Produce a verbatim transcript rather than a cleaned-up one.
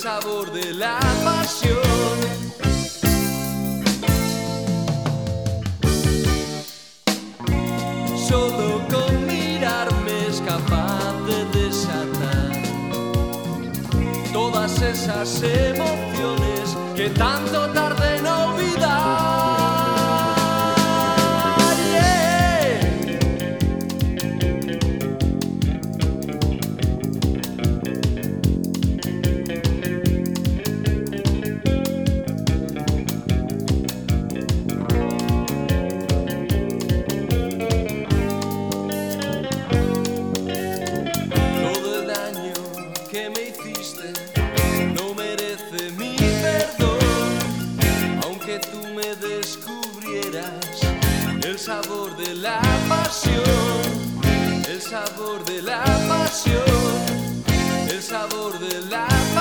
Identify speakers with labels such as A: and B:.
A: sabor de la pasión. Solo con mirarme es capaz de desatar todas esas emociones que tanto tardé en olvidar. Que me hiciste no merece mi perdón, aunque tú me descubrieras el sabor de la pasión, el sabor de la pasión, el sabor de la pasión.